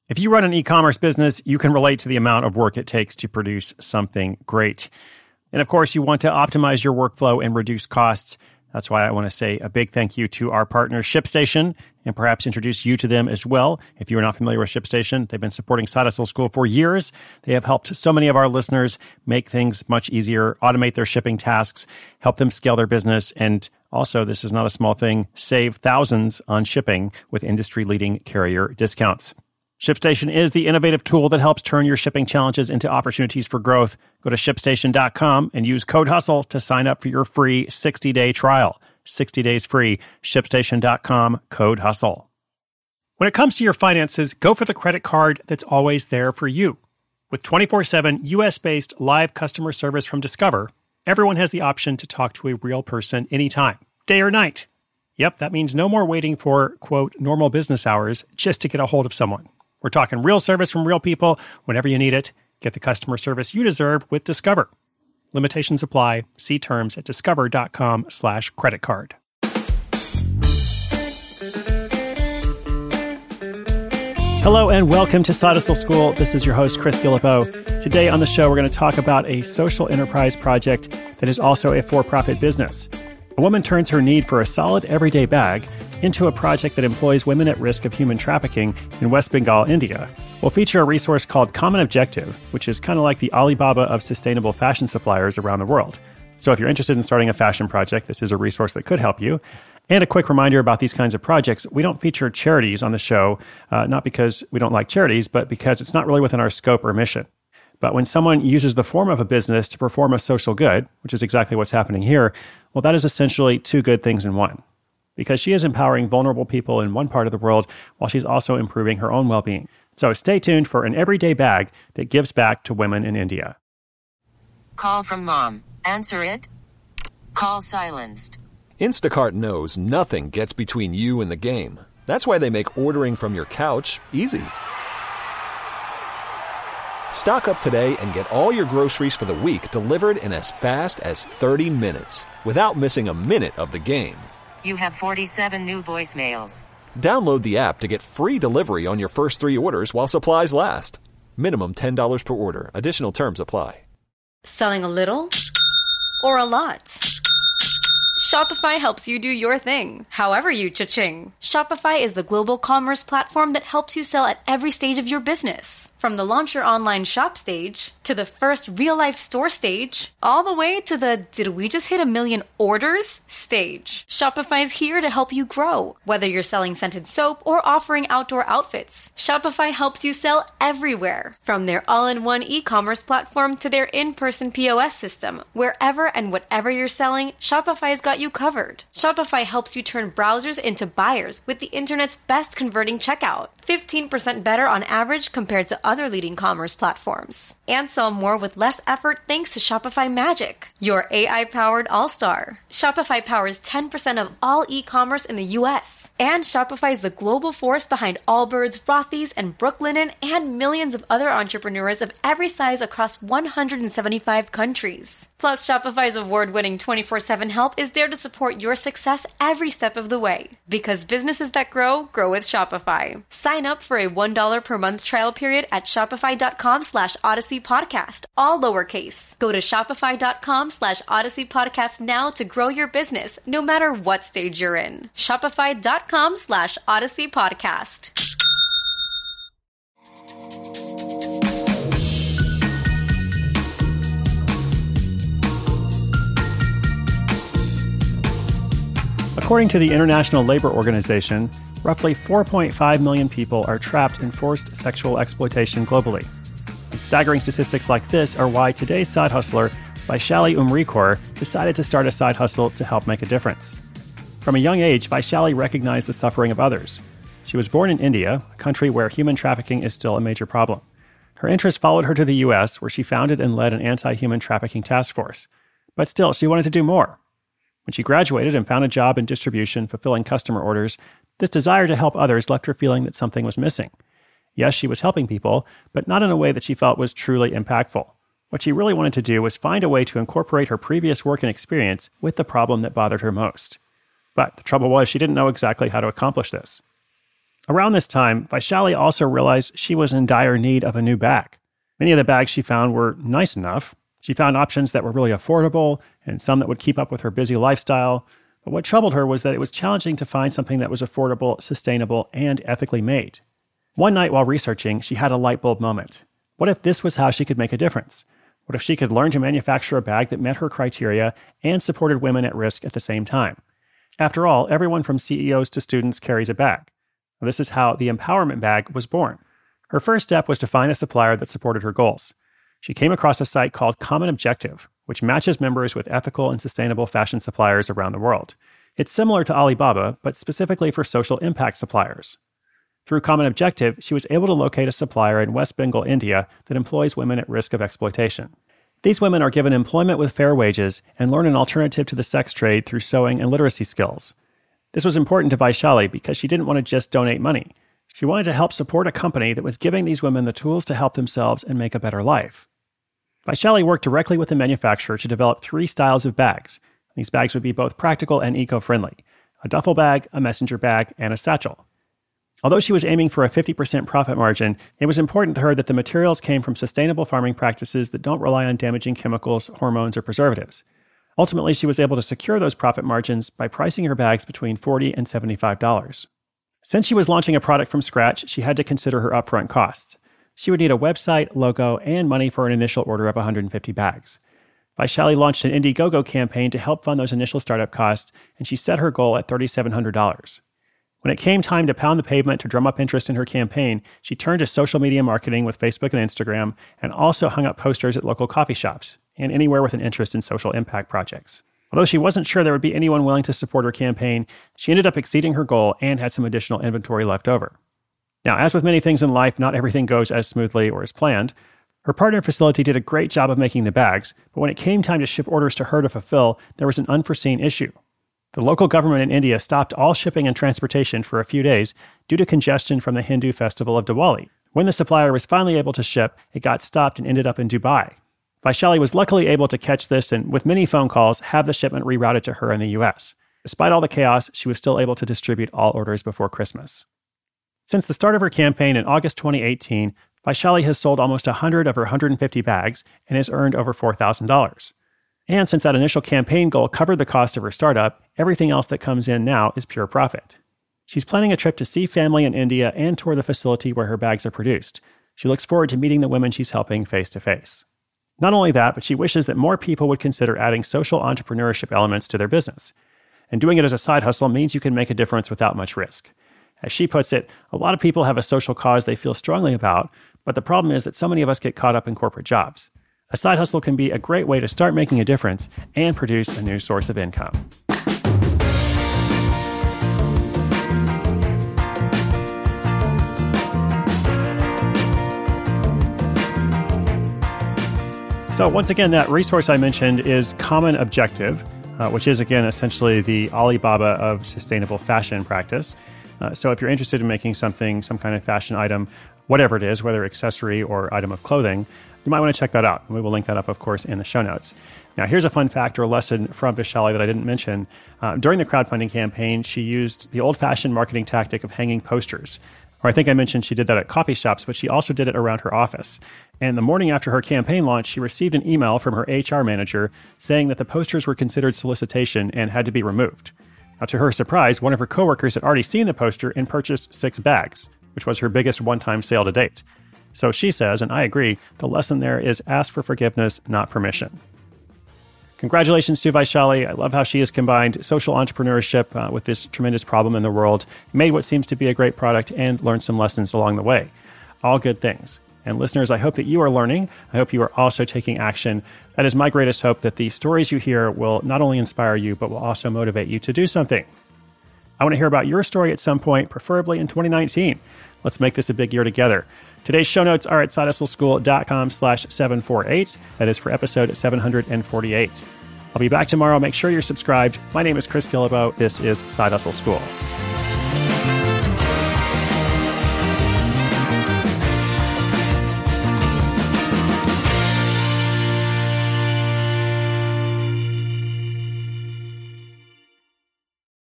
If you run an e-commerce business, you can relate to the amount of work it takes to produce something great. And of course, you want to optimize your workflow and reduce costs. That's why I want to say a big thank you to our partner, ShipStation, and perhaps introduce you to them as well. If you're not familiar with ShipStation, they've been supporting Side Hustle School for years. They have helped so many of our listeners make things much easier, automate their shipping tasks, help them scale their business, and also, this is not a small thing, save thousands on shipping with industry-leading carrier discounts. ShipStation is the innovative tool that helps turn your shipping challenges into opportunities for growth. Go to ShipStation.com and use code HUSTLE to sign up for your free 60-day trial. 60 days free. ShipStation.com, code HUSTLE. When it comes to your finances, go for the credit card that's always there for you. With 24/7 U.S.-based live customer service from Discover, everyone has the option to talk to a real person anytime, day or night. Yep, that means no more waiting for, quote, normal business hours just to get a hold of someone. We're talking real service from real people whenever you need it. Get the customer service you deserve with Discover. Limitations apply. See terms at discover.com/creditcard. Hello and welcome to Side Hustle School. This is your host, Chris Guillebeau. Today on the show, we're going to talk about a social enterprise project that is also a for-profit business. A woman turns her need for a solid everyday bag into a project that employs women at risk of human trafficking in West Bengal, India. We'll feature a resource called Common Objective, which is kind of like the Alibaba of sustainable fashion suppliers around the world. So if you're interested in starting a fashion project, this is a resource that could help you. And a quick reminder about these kinds of projects. We don't feature charities on the show, not because we don't like charities, but because it's not really within our scope or mission. But when someone uses the form of a business to perform a social good, which is exactly what's happening here, well, that is essentially two good things in one. Because she is empowering vulnerable people in one part of the world while she's also improving her own well-being. So stay tuned for an everyday bag that gives back to women in India. Call from mom. Answer it. Call silenced. Instacart knows nothing gets between you and the game. That's why they make ordering from your couch easy. Stock up today and get all your groceries for the week delivered in as fast as 30 minutes without missing a minute of the game. You have 47 new voicemails. Download the app to get free delivery on your first 3 orders while supplies last. Minimum $10 per order. Additional terms apply. Selling a little or a lot? Shopify helps you do your thing, however you cha-ching. Shopify is the global commerce platform that helps you sell at every stage of your business. From the launch your online shop stage, to the first real-life store stage, all the way to the did we just hit 1 million orders stage. Shopify is here to help you grow. Whether you're selling scented soap or offering outdoor outfits, Shopify helps you sell everywhere. From their all-in-one e-commerce platform to their in-person POS system, wherever and whatever you're selling, Shopify's got you covered. Shopify helps you turn browsers into buyers with the internet's best converting checkout. 15% better on average compared to other leading commerce platforms. And sell more with less effort thanks to Shopify Magic, your AI-powered all-star. Shopify powers 10% of all e-commerce in the U.S. And Shopify is the global force behind Allbirds, Rothy's, and Brooklinen, and millions of other entrepreneurs of every size across 175 countries. Plus, Shopify's award-winning 24/7 help is there to support your success every step of the way. Because businesses that grow, grow with Shopify. Sign up for a $1 per month trial period at shopify.com/Odyssey Podcast, all lowercase. Go to shopify.com/Odyssey Podcast now to grow your business, no matter what stage you're in. Shopify.com/Odyssey Podcast. According to the International Labor Organization, roughly 4.5 million people are trapped in forced sexual exploitation globally. And staggering statistics like this are why today's side hustler, Vaishali Umrikor, decided to start a side hustle to help make a difference. From a young age, Vaishali recognized the suffering of others. She was born in India, a country where human trafficking is still a major problem. Her interest followed her to the U.S., where she founded and led an anti-human trafficking task force. But still, she wanted to do more. When she graduated and found a job in distribution fulfilling customer orders, this desire to help others left her feeling that something was missing. Yes, she was helping people, but not in a way that she felt was truly impactful. What she really wanted to do was find a way to incorporate her previous work and experience with the problem that bothered her most. But the trouble was she didn't know exactly how to accomplish this. Around this time, Vaishali also realized she was in dire need of a new bag. Many of the bags she found were nice enough. She found options that were really affordable and some that would keep up with her busy lifestyle. But what troubled her was that it was challenging to find something that was affordable, sustainable, and ethically made. One night while researching, she had a light bulb moment. What if this was how she could make a difference? What if she could learn to manufacture a bag that met her criteria and supported women at risk at the same time? After all, everyone from CEOs to students carries a bag. This is how the Empowerment Bag was born. Her first step was to find a supplier that supported her goals. She came across a site called Common Objective, which matches members with ethical and sustainable fashion suppliers around the world. It's similar to Alibaba, but specifically for social impact suppliers. Through Common Objective, she was able to locate a supplier in West Bengal, India, that employs women at risk of exploitation. These women are given employment with fair wages and learn an alternative to the sex trade through sewing and literacy skills. This was important to Vaishali because she didn't want to just donate money. She wanted to help support a company that was giving these women the tools to help themselves and make a better life. Vaishali worked directly with the manufacturer to develop 3 styles of bags. These bags would be both practical and eco-friendly: a duffel bag, a messenger bag, and a satchel. Although she was aiming for a 50% profit margin, it was important to her that the materials came from sustainable farming practices that don't rely on damaging chemicals, hormones, or preservatives. Ultimately, she was able to secure those profit margins by pricing her bags between $40 and $75. Since she was launching a product from scratch, she had to consider her upfront costs. She would need a website, logo, and money for an initial order of 150 bags. Vaishali launched an Indiegogo campaign to help fund those initial startup costs, and she set her goal at $3,700. When it came time to pound the pavement to drum up interest in her campaign, she turned to social media marketing with Facebook and Instagram, and also hung up posters at local coffee shops and anywhere with an interest in social impact projects. Although she wasn't sure there would be anyone willing to support her campaign, she ended up exceeding her goal and had some additional inventory left over. Now, as with many things in life, not everything goes as smoothly or as planned. Her partner facility did a great job of making the bags, but when it came time to ship orders to her to fulfill, there was an unforeseen issue. The local government in India stopped all shipping and transportation for a few days due to congestion from the Hindu festival of Diwali. When the supplier was finally able to ship, it got stopped and ended up in Dubai. Vaishali was luckily able to catch this and, with many phone calls, have the shipment rerouted to her in the US. Despite all the chaos, she was still able to distribute all orders before Christmas. Since the start of her campaign in August 2018, Vaishali has sold almost 100 of her 150 bags and has earned over $4,000. And since that initial campaign goal covered the cost of her startup, everything else that comes in now is pure profit. She's planning a trip to see family in India and tour the facility where her bags are produced. She looks forward to meeting the women she's helping face to face. Not only that, but she wishes that more people would consider adding social entrepreneurship elements to their business. And doing it as a side hustle means you can make a difference without much risk. As she puts it, a lot of people have a social cause they feel strongly about, but the problem is that so many of us get caught up in corporate jobs. A side hustle can be a great way to start making a difference and produce a new source of income. So once again, that resource I mentioned is Common Objective, which is, again, essentially the Alibaba of sustainable fashion practice. So if you're interested in making something, some kind of fashion item, whatever it is, whether accessory or item of clothing, you might want to check that out. We will link that up, of course, in the show notes. Now, here's a fun fact or lesson from Vaishali that I didn't mention. During the crowdfunding campaign, she used the old-fashioned marketing tactic of hanging posters. Or I think I mentioned she did that at coffee shops, but she also did it around her office. And the morning after her campaign launch, she received an email from her HR manager saying that the posters were considered solicitation and had to be removed. Now, to her surprise, one of her coworkers had already seen the poster and purchased 6 bags, which was her biggest one-time sale to date. So she says, and I agree, the lesson there is ask for forgiveness, not permission. Congratulations to Vaishali. I love how she has combined social entrepreneurship with this tremendous problem in the world, made what seems to be a great product, and learned some lessons along the way. All good things. And listeners, I hope that you are learning. I hope you are also taking action. That is my greatest hope, that the stories you hear will not only inspire you, but will also motivate you to do something. I want to hear about your story at some point, preferably in 2019. Let's make this a big year together. Today's show notes are at sidehustleschool.com/748. That is for episode 748. I'll be back tomorrow. Make sure you're subscribed. My name is Chris Guillebeau. This is Side Hustle School.